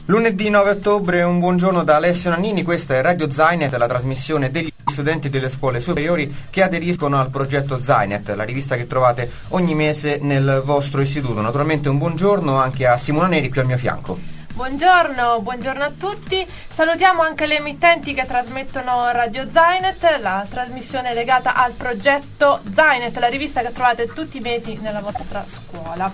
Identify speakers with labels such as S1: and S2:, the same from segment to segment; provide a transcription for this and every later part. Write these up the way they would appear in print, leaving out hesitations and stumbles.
S1: Lunedì 9 ottobre, un buongiorno da Alessio Nannini. Questa è Radio Zainet, la trasmissione degli studenti delle scuole superiori che aderiscono al progetto Zainet, la rivista che trovate ogni mese nel vostro istituto. Naturalmente un buongiorno anche a Simona Neri qui al mio fianco.
S2: Buongiorno a tutti. Salutiamo anche le emittenti che trasmettono Radio Zainet, la trasmissione legata al progetto Zainet, la rivista che trovate tutti i mesi nella vostra scuola.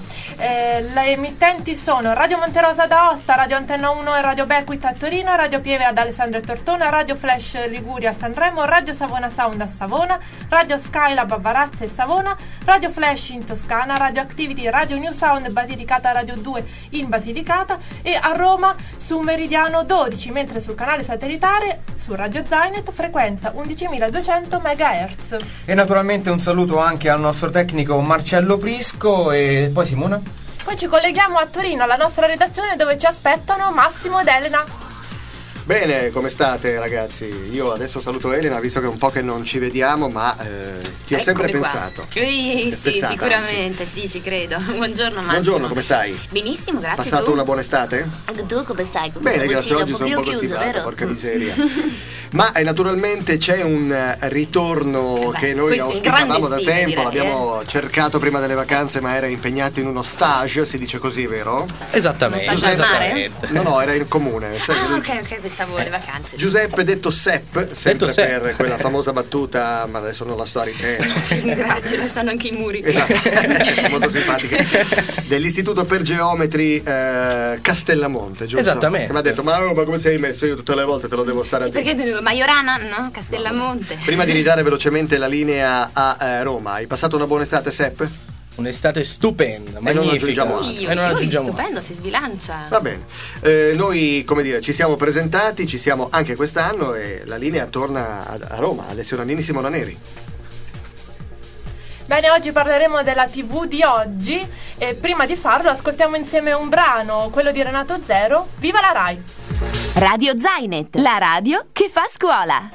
S2: Le emittenti sono Radio Monterosa d'Aosta, Radio Antenna 1 e Radio Becquit a Torino, Radio Pieve ad Alessandro e Tortona, Radio Flash Liguria a Sanremo, Radio Savona Sound a Savona, Radio Skylab a Varazza e Savona, Radio Flash in Toscana, Radio Activity, Radio New Sound Basilicata, Radio 2 in Basilicata e a Roma su Meridiano 12, mentre sul canale satellitare su Radio Zainet frequenza 11.200 MHz.
S1: E naturalmente un saluto anche al nostro tecnico Marcello Prisco. E poi Simona?
S2: Poi ci colleghiamo a Torino, alla nostra redazione, dove ci aspettano Massimo ed Elena.
S3: Bene, come state ragazzi? Io adesso saluto Elena, visto che è un po' che non ci vediamo, ma ti ho sempre pensato.
S4: Sì, sicuramente, anzi. Sì, ci credo. Buongiorno Massimo.
S3: Buongiorno, come stai?
S4: Benissimo, grazie.
S3: Passato una buona estate?
S4: Tu come stai?
S3: Bene, grazie, oggi sono un po' costipato, porca miseria. Ma naturalmente c'è un ritorno che noi auspicavamo da tempo, l'abbiamo cercato prima delle vacanze, ma era impegnato in uno stage, si dice così, vero?
S1: Esattamente.
S4: Uno stage al mare?
S3: No, era in comune.
S4: Ok, pensavo le vacanze.
S3: Giuseppe detto Sepp, sempre per quella famosa battuta, ma adesso non la sto a ripetere.
S4: Grazie, lo sanno anche i muri.
S3: Esatto, molto simpatica. Dell'Istituto per Geometri Castellamonte, giusto?
S1: Esattamente.
S3: Che mi ha detto, ma come sei messo? Io tutte le volte te lo devo stare a dire.
S4: Perché Majorana, no? Castellamonte.
S3: Prima di ridare velocemente la linea a Roma, hai passato una buona estate, Sepp?
S1: Un'estate stupenda, magnifica.
S3: Non
S4: aggiungiamo stupendo, si sbilancia.
S3: Va bene. Noi, come dire, ci siamo presentati, ci siamo anche quest'anno e la linea torna a Roma, Alessio Nannini, Simona Neri.
S2: Bene, oggi parleremo della TV di oggi e prima di farlo ascoltiamo insieme un brano, quello di Renato Zero, Viva la Rai!
S5: Radio Zainet, la radio che fa scuola.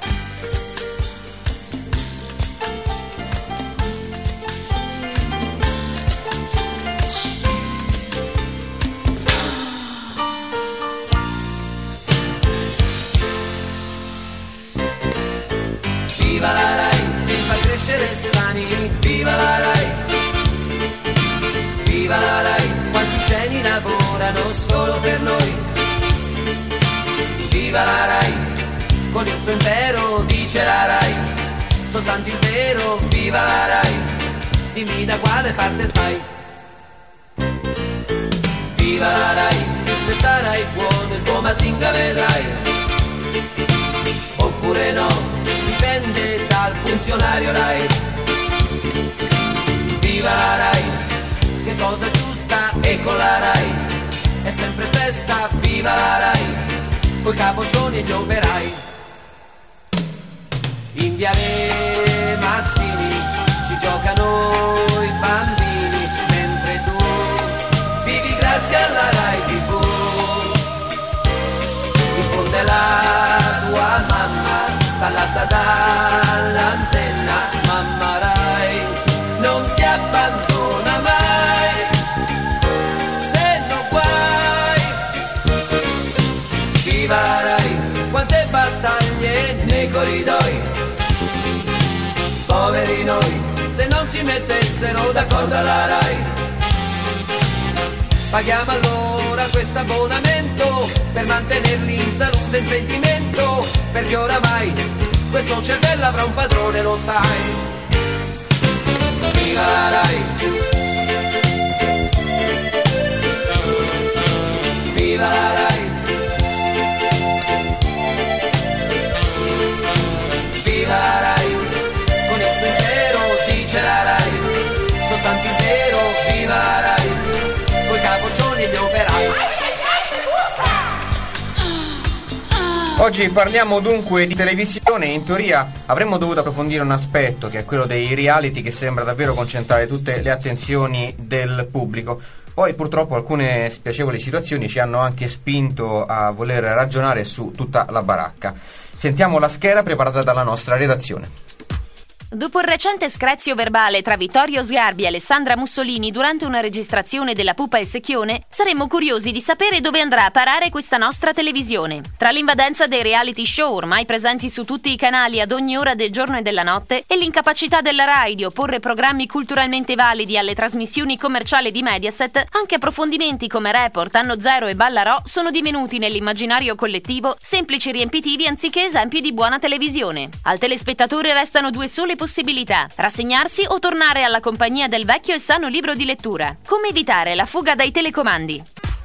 S6: Viva la Rai, che fa crescere sani, viva la Rai. Viva la Rai, quanti geni lavorano solo per noi. Viva la Rai, con il suo impero dice la Rai, soltanto il vero, viva la Rai, dimmi da quale parte stai. Viva la Rai, se sarai buono il tuo Mazinga vedrai, oppure no, dipende dal funzionario Rai. Viva la Rai, che cosa giusta e con la Rai è sempre festa, viva la Rai, coi capoccioni e gli operai. In Viale Mazzini ci giocano i bambini, mentre tu vivi grazie alla Rai TV. In fondo è la tua mamma, ballata dall'antenna, mamma Rai non ti abbandona mai, se no guai. Viva la Rai, quante battaglie nei corridoi, poveri noi se non si mettessero d'accordo alla Rai. Paghiamo allora questo abbonamento per mantenerli in salute e in sentimento, perché oramai questo cervello avrà un padrone, lo sai. Viva la Rai, viva la Rai, viva la Rai, con il suo impero dice la Rai, soltanto il vero, viva la Rai, coi capoccioni e gli operai.
S1: Oggi parliamo dunque di televisione. In teoria avremmo dovuto approfondire un aspetto che è quello dei reality, che sembra davvero concentrare tutte le attenzioni del pubblico. Poi purtroppo alcune spiacevoli situazioni ci hanno anche spinto a voler ragionare su tutta la baracca. Sentiamo la scheda preparata dalla nostra redazione.
S5: Dopo il recente screzio verbale tra Vittorio Sgarbi e Alessandra Mussolini durante una registrazione della Pupa e Secchione, saremmo curiosi di sapere dove andrà a parare questa nostra televisione. Tra l'invadenza dei reality show ormai presenti su tutti i canali ad ogni ora del giorno e della notte e l'incapacità della Rai di opporre programmi culturalmente validi alle trasmissioni commerciali di Mediaset, anche approfondimenti come Report, Anno Zero e Ballarò sono divenuti nell'immaginario collettivo semplici riempitivi anziché esempi di buona televisione. Al telespettatore restano due sole possibilità: rassegnarsi o tornare alla compagnia del vecchio e sano libro di lettura. Come evitare la fuga dai telecomandi?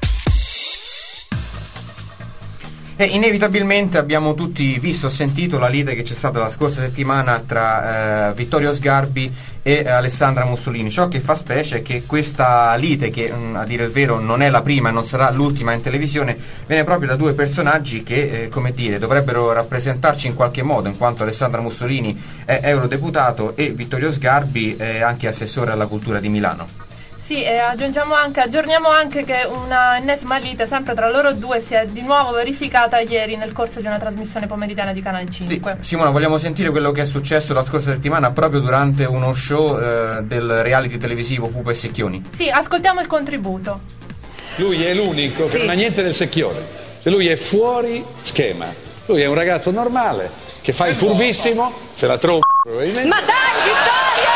S1: E inevitabilmente abbiamo tutti visto o sentito la lite che c'è stata la scorsa settimana tra Vittorio Sgarbi e Alessandra Mussolini. Ciò che fa specie è che questa lite, che a dire il vero non è la prima e non sarà l'ultima in televisione, viene proprio da due personaggi che, come dire, dovrebbero rappresentarci in qualche modo, in quanto Alessandra Mussolini è eurodeputato e Vittorio Sgarbi è anche assessore alla cultura di Milano.
S2: Sì, e aggiorniamo anche che una ennesima lite sempre tra loro due si è di nuovo verificata ieri nel corso di una trasmissione pomeridiana di Canale 5.
S1: Sì, Simona, vogliamo sentire quello che è successo la scorsa settimana proprio durante uno show del reality televisivo Pupa e Secchioni?
S2: Sì, ascoltiamo il contributo.
S7: Lui è l'unico che non ha niente del secchione, lui è fuori schema, lui è un ragazzo normale che fa il furbissimo, se la tromba probabilmente.
S8: Ma dai, Vittorio!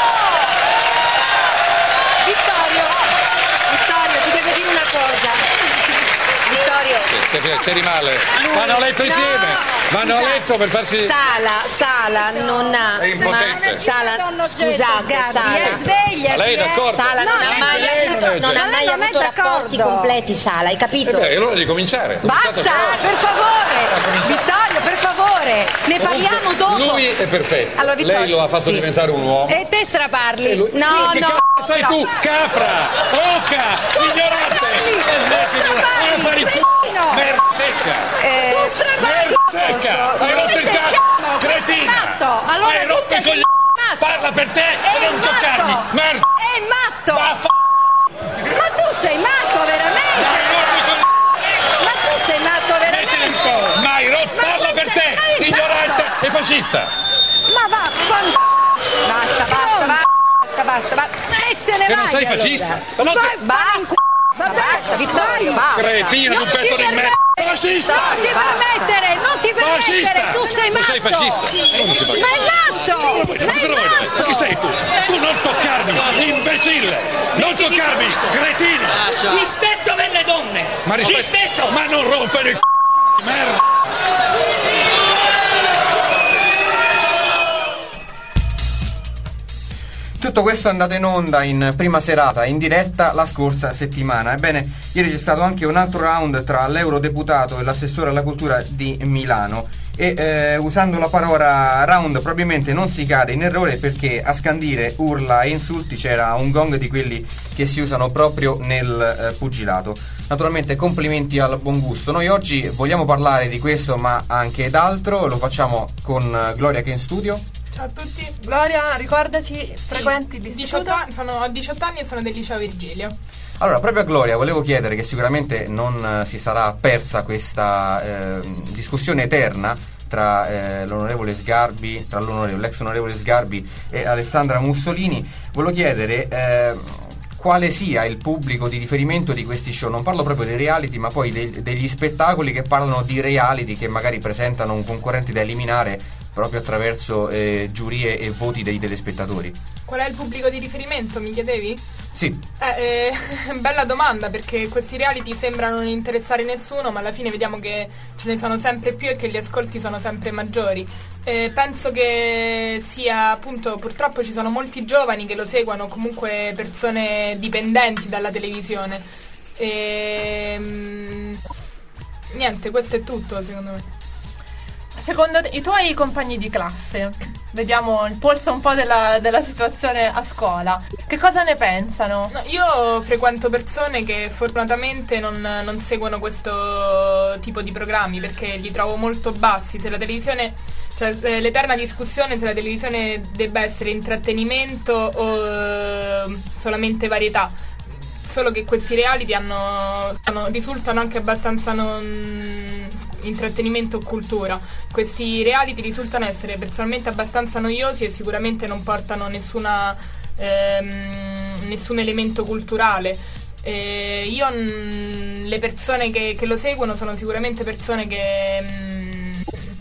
S7: C'eri male. Vanno a letto insieme. Vanno a letto per farsi.
S8: Sala non ha.
S7: È impotente.
S8: Sala, scusate, Sala.
S9: Sveglia.
S7: Lei è d'accordo?
S8: Sala non ha mai avuto rapporti completi, Sala, hai capito?
S7: E allora devi cominciare.
S8: Basta, per favore. Vittorio, per favore. Ne parliamo dopo.
S7: Lui è perfetto.
S8: Allora,
S7: lei lo ha fatto diventare un uomo.
S9: E te straparli.
S8: No.
S7: Sei tu, capra, oca, ignorante. Merda secca!
S9: Tu straparli!
S7: Secca! Hai rotto il cazzo! Cretina!
S9: Allora
S7: hai rotto i coglioni! Parla per te e non toccarmi! Merda!
S9: È matto! Ma tu sei matto veramente! Ma tu sei matto veramente!
S7: Ma hai rotto! Parla per te! Ignorante e fascista!
S9: Ma va! Basta! Mettene
S7: che non sei fascista!
S9: Basta! Vabbè,
S8: Vittorio, basta!
S7: Cretina, un pezzo di merda! Fascista!
S9: Non ti permettere! Tu sei matto!
S7: Sei fascista!
S9: Ma è matto!
S7: Chi sei tu? Tu non toccarmi, imbecille! Non toccarmi, cretina!
S10: Rispetto per le donne!
S7: Ma rispetto! Ma non rompere il c***o, merda!
S1: Tutto questo è andato in onda in prima serata, in diretta la scorsa settimana. Ebbene, ieri c'è stato anche un altro round tra l'eurodeputato e l'assessore alla cultura di Milano. E usando la parola round probabilmente non si cade in errore, perché a scandire urla e insulti c'era un gong di quelli che si usano proprio nel pugilato. Naturalmente complimenti al buon gusto. Noi oggi vogliamo parlare di questo ma anche d'altro, lo facciamo con Gloria che è in studio.
S2: Ciao a tutti, Gloria, ricordaci, frequenti l'istituto?
S11: Ho 18 anni e sono del liceo Virgilio.
S1: Allora, proprio a Gloria volevo chiedere, che sicuramente non si sarà persa questa discussione eterna tra l'onorevole Sgarbi, l'ex onorevole Sgarbi e Alessandra Mussolini. Volevo chiedere quale sia il pubblico di riferimento di questi show. Non parlo proprio dei reality, ma poi degli spettacoli che parlano di reality, che magari presentano un concorrente da eliminare proprio attraverso giurie e voti dei telespettatori.
S11: Qual è il pubblico di riferimento, mi chiedevi?
S1: Sì.
S11: Bella domanda, perché questi reality sembrano non interessare nessuno, ma alla fine vediamo che ce ne sono sempre più e che gli ascolti sono sempre maggiori. Penso che sia, appunto, purtroppo ci sono molti giovani che lo seguono, comunque persone dipendenti dalla televisione. Niente, questo è tutto, secondo me.
S2: Secondo te, i tuoi compagni di classe, vediamo il polso un po' della situazione a scuola, che cosa ne pensano?
S11: No, io frequento persone che fortunatamente non seguono questo tipo di programmi, perché li trovo molto bassi. Se la televisione, cioè l'eterna discussione se la televisione debba essere intrattenimento o solamente varietà. Solo che questi reality risultano anche abbastanza intrattenimento o cultura. Questi reality risultano essere personalmente abbastanza noiosi e sicuramente non portano nessun elemento culturale. Le persone che lo seguono sono sicuramente persone che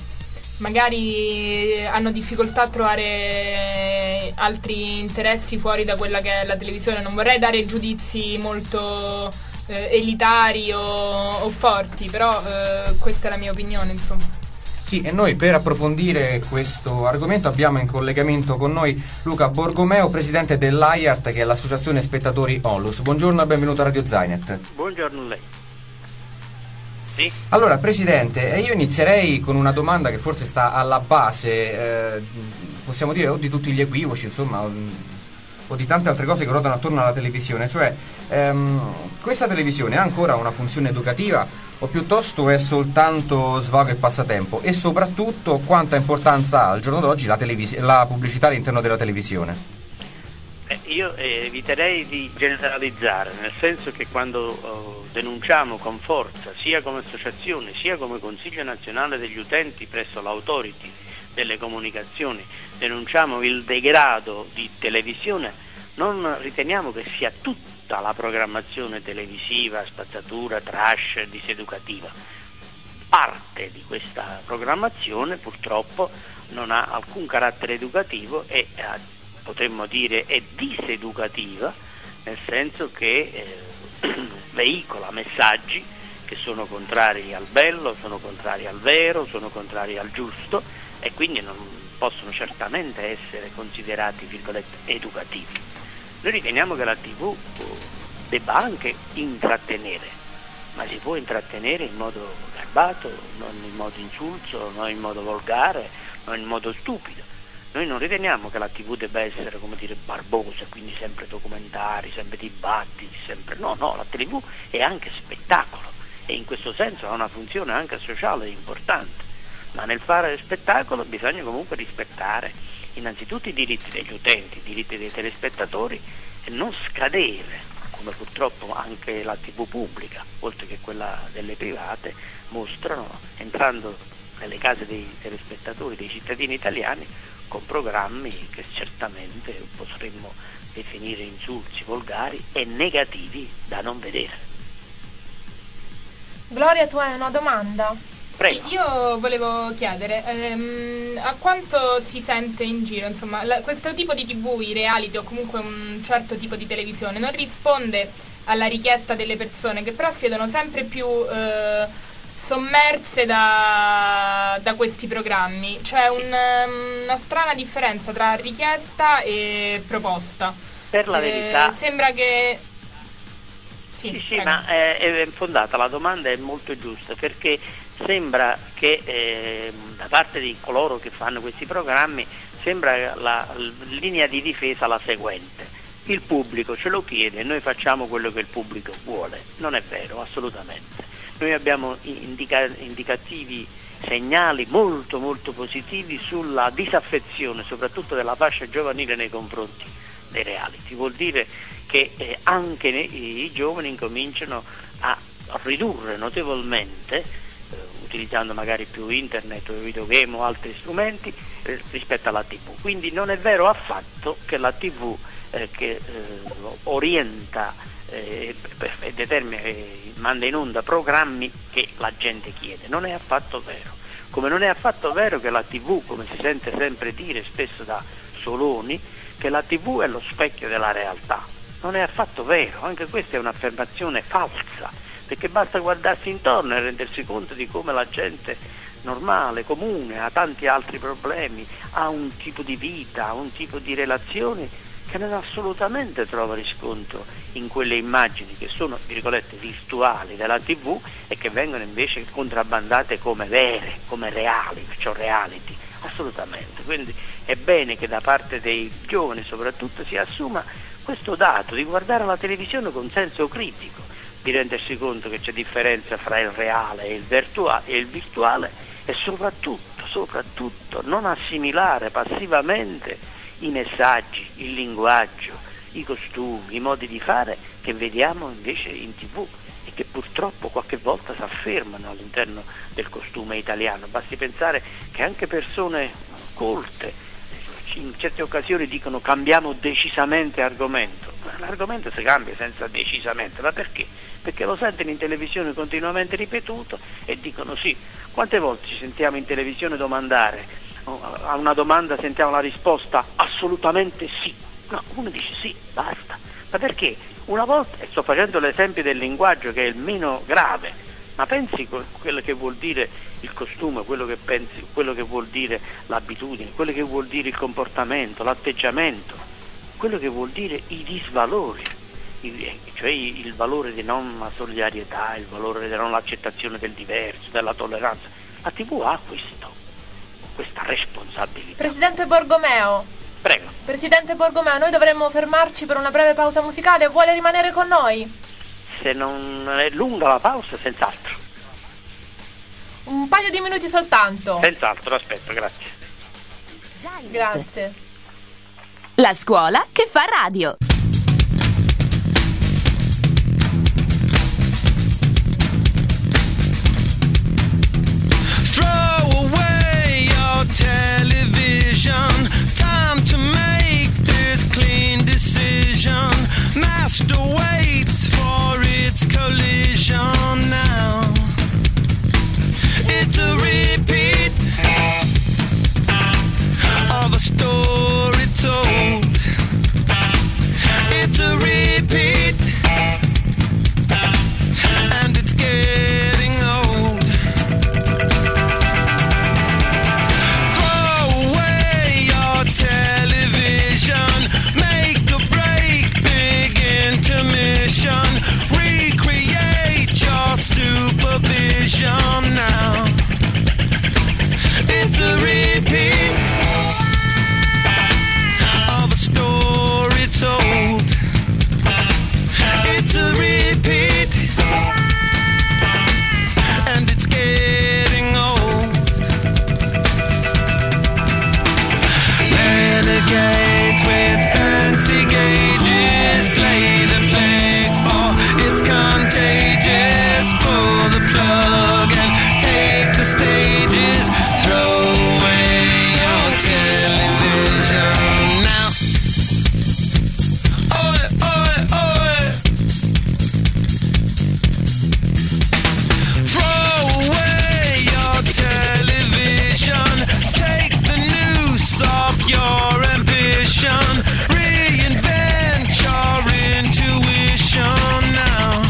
S11: magari hanno difficoltà a trovare altri interessi fuori da quella che è la televisione. Non vorrei dare giudizi molto elitari o forti, però questa è la mia opinione, insomma.
S1: Sì, e noi per approfondire questo argomento abbiamo in collegamento con noi Luca Borgomeo, presidente dell'AIART, che è l'associazione spettatori Onlus. Buongiorno e benvenuto a Radio Zainet.
S10: Buongiorno a lei. Sì?
S1: Allora, presidente, io inizierei con una domanda che forse sta alla base, possiamo dire, o di tutti gli equivoci, insomma, o di tante altre cose che ruotano attorno alla televisione, cioè questa televisione ha ancora una funzione educativa o piuttosto è soltanto svago e passatempo, e soprattutto quanta importanza ha al giorno d'oggi la pubblicità all'interno della televisione?
S10: Io eviterei di generalizzare, nel senso che quando denunciamo con forza, sia come associazione sia come Consiglio Nazionale degli Utenti presso l'Authority delle Comunicazioni, denunciamo il degrado di televisione, non riteniamo che sia tutta la programmazione televisiva, spazzatura, trash, diseducativa. Parte di questa programmazione purtroppo non ha alcun carattere educativo e potremmo dire è diseducativa, nel senso che veicola messaggi che sono contrari al bello, sono contrari al vero, sono contrari al giusto, e quindi non possono certamente essere considerati, virgolette, educativi. Noi riteniamo che la TV debba anche intrattenere, ma si può intrattenere in modo garbato, non in modo insulso, non in modo volgare, non in modo stupido. Noi non riteniamo che la TV debba essere, come dire, barbosa, quindi sempre documentari, sempre dibattiti, sempre no, la TV è anche spettacolo e in questo senso ha una funzione anche sociale importante, ma nel fare spettacolo bisogna comunque rispettare innanzitutto i diritti degli utenti, i diritti dei telespettatori, e non scadere, come purtroppo anche la TV pubblica, oltre che quella delle private, mostrano, entrando nelle case dei telespettatori, dei cittadini italiani, con programmi che certamente potremmo definire insulsi, volgari e negativi da non vedere.
S2: Gloria, tu hai una domanda?
S11: Sì, io volevo chiedere a quanto si sente in giro, insomma, questo tipo di TV, i reality o comunque un certo tipo di televisione non risponde alla richiesta delle persone, che però si vedono sempre più sommerse da questi programmi. C'è una strana differenza tra richiesta e proposta.
S10: Per la verità
S11: sembra che
S10: sì, ma è fondata, la domanda è molto giusta, perché sembra che da parte di coloro che fanno questi programmi sembra la linea di difesa la seguente: il pubblico ce lo chiede, noi facciamo quello che il pubblico vuole. Non è vero, assolutamente. Noi abbiamo indicativi segnali molto molto positivi sulla disaffezione soprattutto della fascia giovanile nei confronti dei reality. Vuol dire che anche i giovani incominciano a ridurre notevolmente, utilizzando magari più internet o videogame o altri strumenti, rispetto alla TV. Quindi non è vero affatto che la TV che orienta e determina, manda in onda programmi che la gente chiede. Non è affatto vero. Come non è affatto vero che la TV, come si sente sempre dire spesso da Soloni, che la TV è lo specchio della realtà. Non è affatto vero, anche questa è un'affermazione falsa, perché basta guardarsi intorno e rendersi conto di come la gente normale, comune, ha tanti altri problemi, ha un tipo di vita, ha un tipo di relazioni che non assolutamente trova riscontro in quelle immagini che sono, virgolette, virtuali della TV e che vengono invece contrabbandate come vere, come reali, perciò reality, assolutamente. Quindi è bene che da parte dei giovani soprattutto si assuma questo dato di guardare la televisione con senso critico, di rendersi conto che c'è differenza fra il reale e il virtuale e soprattutto non assimilare passivamente i messaggi, il linguaggio, i costumi, i modi di fare che vediamo invece in TV e che purtroppo qualche volta si affermano all'interno del costume italiano. Basti pensare che anche persone colte in certe occasioni dicono cambiamo decisamente argomento. L'argomento si cambia senza decisamente, ma perché? Perché lo sentono in televisione continuamente ripetuto e dicono sì. Quante volte ci sentiamo in televisione domandare, a una domanda sentiamo la risposta assolutamente sì. No, uno dice sì, basta. Ma perché? Una volta, e sto facendo l'esempio del linguaggio che è il meno grave, ma pensi quello che vuol dire il costume, quello che vuol dire l'abitudine, quello che vuol dire il comportamento, l'atteggiamento, quello che vuol dire i disvalori, cioè il valore di non solidarietà, il valore di non accettazione del diverso, della tolleranza. La TV ha questa responsabilità.
S2: Presidente Borgomeo.
S10: Prego.
S2: Presidente Borgomeo, noi dovremmo fermarci per una breve pausa musicale. Vuole rimanere con noi?
S10: Se non è lunga la pausa, senz'altro.
S2: Un paio di minuti soltanto.
S10: Senz'altro, aspetto, grazie.
S2: Grazie.
S5: La scuola che fa radio.
S6: Throw away your television. Time to make this clean decision. Master waits for its collision now. It's a repeat of a story told. It's a repeat, and it's getting old. Throw away your television. Make a break, big intermission. Recreate your supervision now. It's a repeat of a story told. It's a repeat, and it's getting old. Renegades with fancy gauges, slay the plague for it's contagious. Pull the plug and take the stages. Throw away your television now. Oi, oi, oi. Throw away your television. Take the noose off your ambition. Reinvent your intuition now.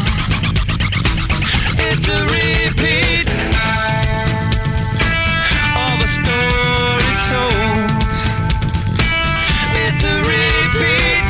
S6: It's a repeat of a story told. It's a repeat,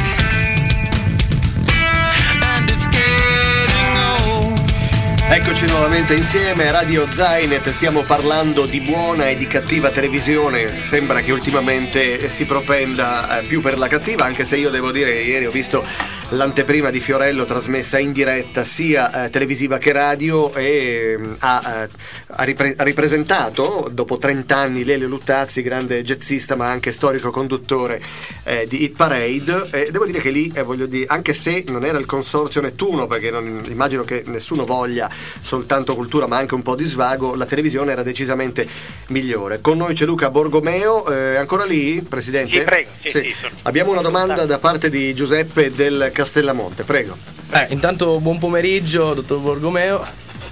S6: and it's getting old.
S3: Eccoci nuovamente insieme a Radio Zainet, stiamo parlando di buona e di cattiva televisione. Sembra che ultimamente si propenda più per la cattiva, anche se io devo dire che ieri ho visto l'anteprima di Fiorello trasmessa in diretta sia televisiva che radio e ha ripresentato dopo 30 anni Lelio Luttazzi, grande jazzista ma anche storico conduttore di Hit Parade, e devo dire che lì voglio dire, anche se non era il consorzio Nettuno, perché non, immagino che nessuno voglia soltanto cultura ma anche un po' di svago, la televisione era decisamente migliore. Con noi c'è Luca Borgomeo, ancora lì, Presidente?
S10: Sì, prego. Sì,
S3: abbiamo una domanda da parte di Giuseppe del Castellamonte, prego.
S12: Intanto buon pomeriggio, dottor Borgomeo.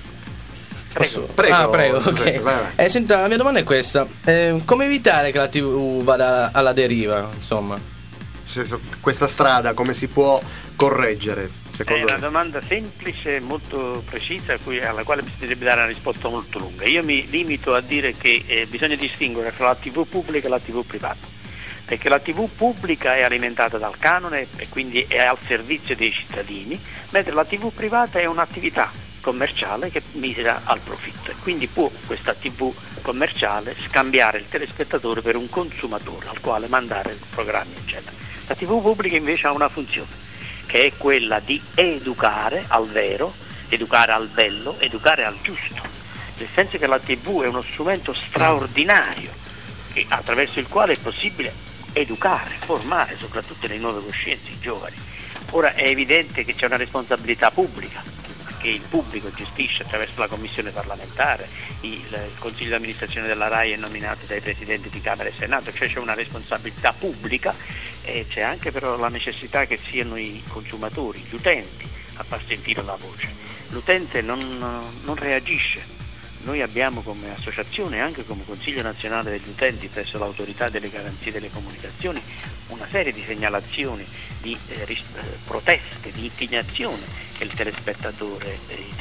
S12: Prego, ok. Vai. Senta, la mia domanda è questa: come evitare che la TV vada alla deriva, insomma?
S3: Questa strada come si può correggere?
S10: È una domanda semplice, molto precisa, alla quale bisognerebbe dare una risposta molto lunga. Io mi limito a dire che bisogna distinguere tra la TV pubblica e la TV privata, perché la TV pubblica è alimentata dal canone e quindi è al servizio dei cittadini, mentre la TV privata è un'attività commerciale che mira al profitto, e quindi può questa TV commerciale scambiare il telespettatore per un consumatore al quale mandare programmi eccetera. La TV pubblica invece ha una funzione, che è quella di educare al vero, educare al bello, educare al giusto, nel senso che la TV è uno strumento straordinario attraverso il quale è possibile educare, formare soprattutto le nuove coscienze, i giovani. Ora è evidente che c'è una responsabilità pubblica che il pubblico gestisce attraverso la commissione parlamentare, il consiglio di amministrazione della RAI è nominato dai presidenti di Camera e Senato, cioè c'è una responsabilità pubblica e c'è anche però la necessità che siano i consumatori, gli utenti a far sentire la voce. L'utente non reagisce. Noi abbiamo come associazione e anche come Consiglio Nazionale degli Utenti presso l'Autorità delle Garanzie delle Comunicazioni una serie di segnalazioni, di proteste, di indignazione che i telespettatori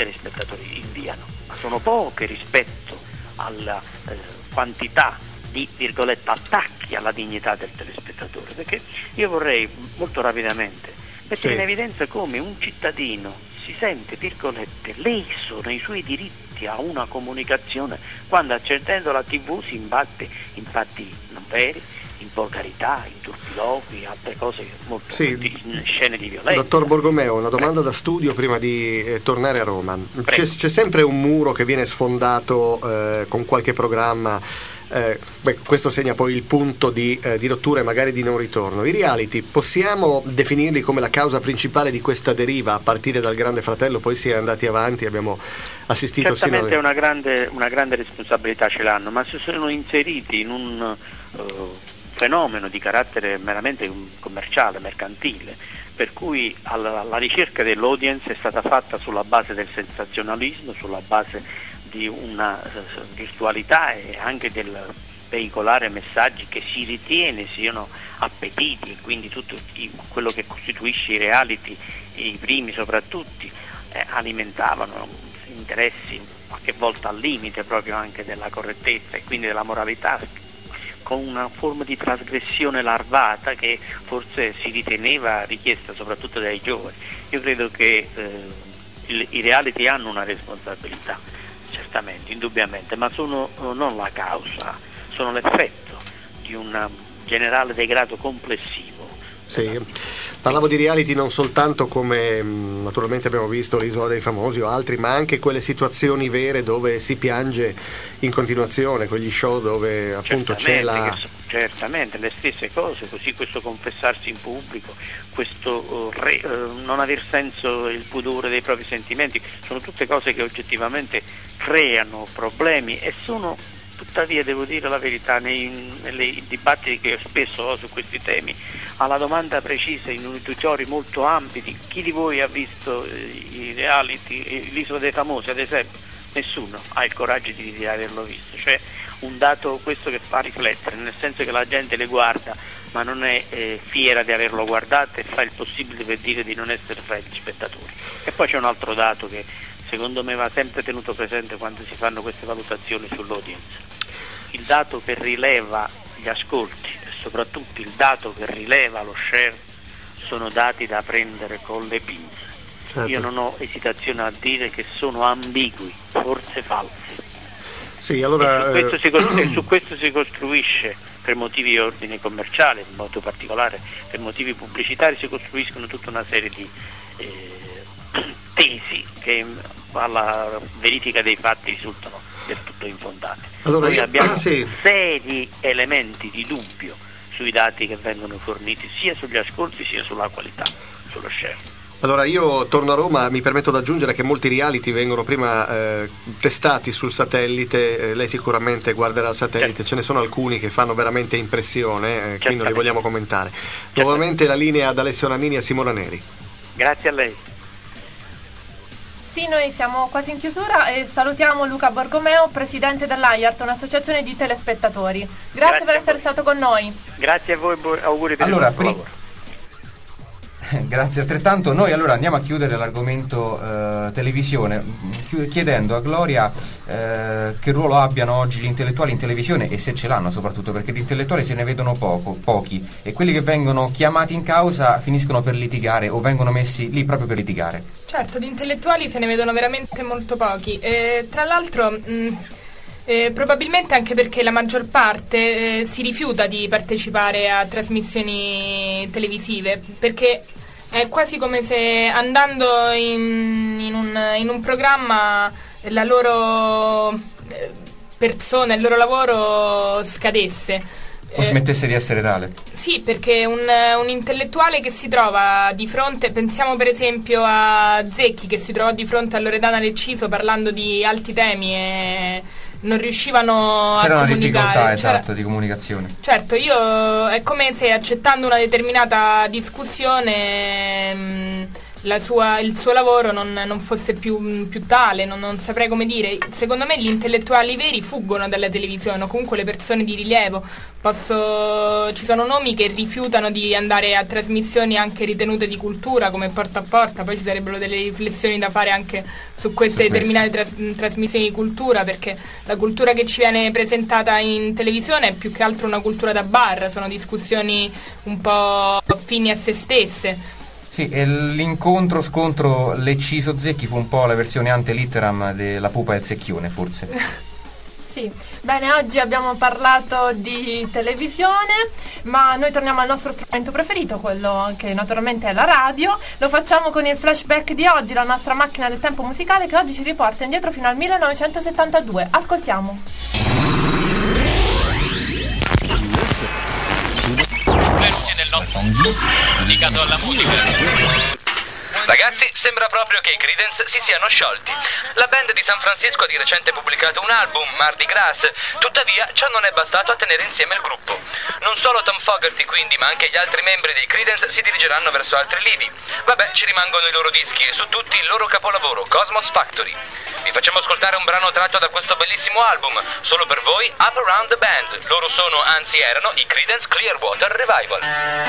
S10: inviano, ma sono poche rispetto alla quantità di virgolette attacchi alla dignità del telespettatore, perché io vorrei molto rapidamente mettere in evidenza come un cittadino si sente virgolette leso nei suoi diritti a una comunicazione quando accendendo la TV si imbatte in fatti non veri, in volgarità, in turpiloqui, altre cose molto in scene di violenza.
S3: Dottor Borgomeo, una domanda da studio prima di tornare a Roma. C'è sempre un muro che viene sfondato con qualche programma. Questo segna poi il punto di rottura e magari di non ritorno. I reality possiamo definirli come la causa principale di questa deriva, a partire dal Grande Fratello, poi si è andati avanti, abbiamo assistito
S10: certamente una grande responsabilità ce l'hanno, ma si sono inseriti in un fenomeno di carattere meramente commerciale, mercantile, per cui la ricerca dell'audience è stata fatta sulla base del sensazionalismo, sulla base di una virtualità e anche del veicolare messaggi che si ritiene siano appetiti, quindi tutto quello che costituisce i reality, i primi soprattutto, alimentavano interessi qualche volta al limite proprio anche della correttezza e quindi della moralità, con una forma di trasgressione larvata che forse si riteneva richiesta soprattutto dai giovani. Io credo che i reality hanno una responsabilità, certamente, indubbiamente, ma sono non la causa, sono l'effetto di un generale degrado complessivo.
S3: Sì. Parlavo di reality non soltanto come naturalmente abbiamo visto l'Isola dei Famosi o altri, ma anche quelle situazioni vere dove si piange in continuazione, quegli show dove appunto c'è
S10: certamente le stesse cose, così questo confessarsi in pubblico, questo non aver senso il pudore dei propri sentimenti, sono tutte cose che oggettivamente creano problemi e sono, tuttavia devo dire la verità, nei dibattiti che spesso ho su questi temi, alla domanda precisa in uditori molto ambiti, chi di voi ha visto i reality, l'Isola dei Famosi ad esempio? Nessuno ha il coraggio di averlo visto, cioè un dato questo che fa riflettere, nel senso che la gente le guarda ma non è fiera di averlo guardato e fa il possibile per dire di non essere fra gli spettatori. E poi c'è un altro dato che secondo me va sempre tenuto presente quando si fanno queste valutazioni sull'audience. Il dato che rileva gli ascolti e soprattutto il dato che rileva lo share sono dati da prendere con le pinze. Certo. Io non ho esitazione a dire che sono ambigui, forse falsi.
S3: Sì, allora,
S10: e su questo si costruisce, per motivi di ordine commerciale, in modo particolare per motivi pubblicitari, si costruiscono tutta una serie di tesi che alla verifica dei fatti risultano del tutto infondate.
S3: Allora,
S10: noi abbiamo seri elementi di dubbio sui dati che vengono forniti sia sugli ascolti sia sulla qualità, sullo share.
S3: Allora io torno a Roma, mi permetto di aggiungere che molti reality vengono prima testati sul satellite, lei sicuramente guarderà il satellite, ce ne sono alcuni che fanno veramente impressione, qui non li vogliamo commentare. Nuovamente la linea ad Alessio Nannini e Simona Neri.
S10: Grazie a lei.
S2: Sì, noi siamo quasi in chiusura e salutiamo Luca Borgomeo, presidente dell'AIART, un'associazione di telespettatori. Grazie per essere stato con noi.
S10: Grazie a voi, auguri per il vostro lavoro.
S1: Grazie altrettanto. Noi allora andiamo a chiudere l'argomento televisione chiedendo a Gloria che ruolo abbiano oggi gli intellettuali in televisione e se ce l'hanno soprattutto, perché di intellettuali se ne vedono pochi e quelli che vengono chiamati in causa finiscono per litigare o vengono messi lì proprio per litigare.
S11: Certo, di intellettuali se ne vedono veramente molto pochi e tra l'altro probabilmente anche perché la maggior parte si rifiuta di partecipare a trasmissioni televisive, perché è quasi come se andando in un programma la loro persona, il loro lavoro scadesse.
S1: O smettesse di essere tale?
S11: Sì, perché un intellettuale che si trova di fronte, pensiamo per esempio a Zecchi che si trovò di fronte a Loredana Lecciso parlando di alti temi e non riuscivano
S1: c'era
S11: a
S1: una
S11: difficoltà,
S1: esatto, di comunicazione.
S11: Certo, è come se accettando una determinata discussione il suo lavoro non fosse più tale, non saprei come dire. Secondo me gli intellettuali veri fuggono dalla televisione, o comunque le persone di rilievo. Ci sono nomi che rifiutano di andare a trasmissioni anche ritenute di cultura come Porta a Porta, poi ci sarebbero delle riflessioni da fare anche su queste determinate trasmissioni di cultura, perché la cultura che ci viene presentata in televisione è più che altro una cultura da bar, sono discussioni un po' fini a se stesse.
S1: Sì, e l'incontro-scontro Lecciso-Zecchi fu un po' la versione ante litteram della pupa e il secchione, forse.
S2: Sì, bene, oggi abbiamo parlato di televisione, ma noi torniamo al nostro strumento preferito, quello che naturalmente è la radio. Lo facciamo con il flashback di oggi, la nostra macchina del tempo musicale che oggi ci riporta indietro fino al 1972. Ascoltiamo.
S13: Benvenuti nel nostro dedicato alla musica. Ragazzi, sembra proprio che i Creedence si siano sciolti. La band di San Francisco ha di recente pubblicato un album, Mardi Gras, tuttavia ciò non è bastato a tenere insieme il gruppo. Non solo Tom Fogerty quindi, ma anche gli altri membri dei Creedence si dirigeranno verso altri lidi. Vabbè, ci rimangono i loro dischi e su tutti il loro capolavoro, Cosmos Factory. Vi facciamo ascoltare un brano tratto da questo bellissimo album, solo per voi, Up Around the Band. Loro sono, anzi erano, i Creedence Clearwater Revival.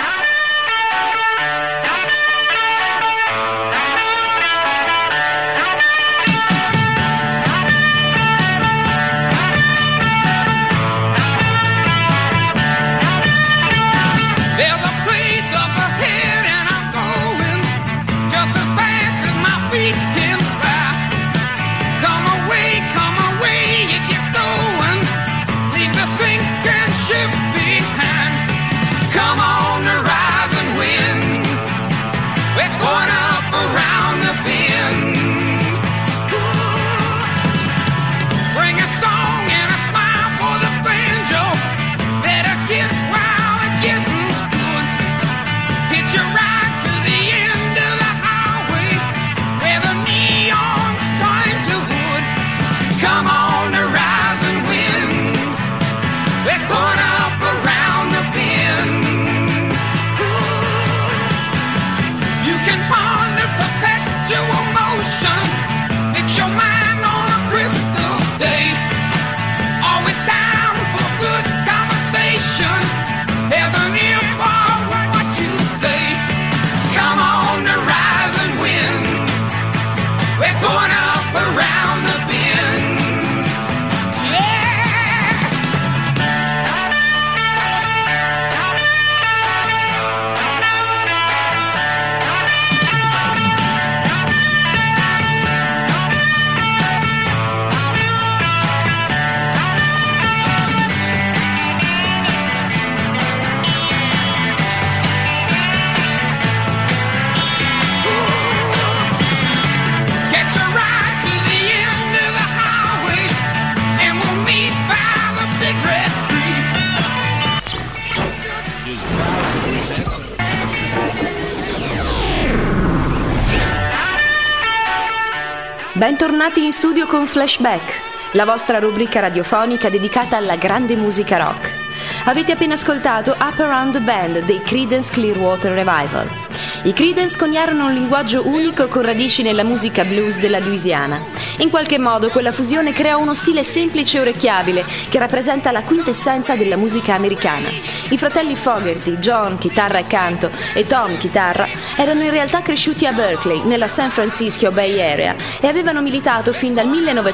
S5: Bentornati in studio con Flashback, la vostra rubrica radiofonica dedicata alla grande musica rock. Avete appena ascoltato Up Around the Band dei Creedence Clearwater Revival. I Creedence coniarono un linguaggio unico con radici nella musica blues della Louisiana. In qualche modo quella fusione creò uno stile semplice e orecchiabile che rappresenta la quintessenza della musica americana. I fratelli Fogerty, John, chitarra e canto, e Tom, chitarra, erano in realtà cresciuti a Berkeley, nella San Francisco Bay Area, e avevano militato fin dal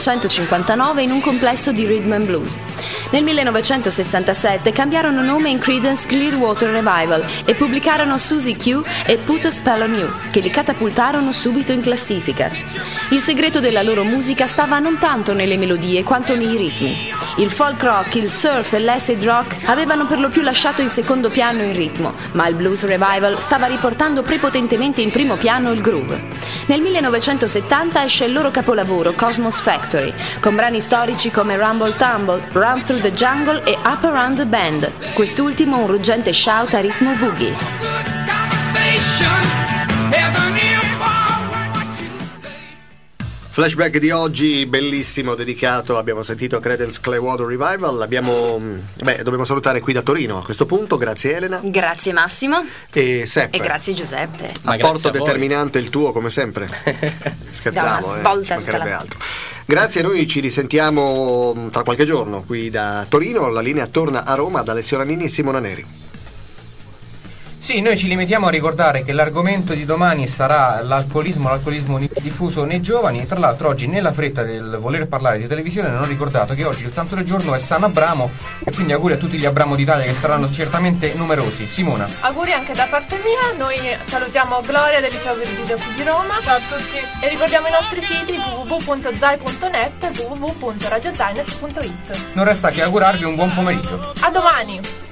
S5: 1959 in un complesso di rhythm and blues. Nel 1967 cambiarono nome in Creedence Clearwater Revival e pubblicarono Susie Q e Put a Spell on You, che li catapultarono subito in classifica. Il segreto della loro musica stava non tanto nelle melodie quanto nei ritmi. Il folk rock, il surf e l'acid rock avevano per lo più lasciato in secondo piano il ritmo, ma il blues revival stava riportando prepotentemente in primo piano il groove. Nel 1970 esce il loro capolavoro Cosmos Factory, con brani storici come Rumble Tumble, Run Through the Jungle e Up Around the Bend, quest'ultimo un ruggente shout a ritmo boogie.
S3: Flashback di oggi bellissimo, dedicato, abbiamo sentito a Creedence Clearwater Revival. Dobbiamo salutare qui da Torino a questo punto. Grazie Elena.
S4: Grazie Massimo.
S3: E Seppe.
S4: E grazie Giuseppe.
S3: Apporto determinante il tuo come sempre. Scherzavo, mancherebbe altro. Grazie, noi ci risentiamo tra qualche giorno qui da Torino. La linea torna a Roma da Alessio Nannini e Simona Neri.
S1: Sì, noi ci limitiamo a ricordare che l'argomento di domani sarà l'alcolismo diffuso nei giovani. Tra l'altro oggi, nella fretta del voler parlare di televisione, non ho ricordato che oggi il santo del giorno è San Abramo, e quindi auguri a tutti gli Abramo d'Italia, che saranno certamente numerosi. Simona.
S2: Auguri anche da parte mia. Noi salutiamo Gloria del Liceo Virgilio qui di Roma.
S11: Ciao a tutti.
S2: E ricordiamo i nostri siti www.zai.net e www.radiozainet.it.
S1: Non resta che augurarvi un buon pomeriggio.
S2: A domani.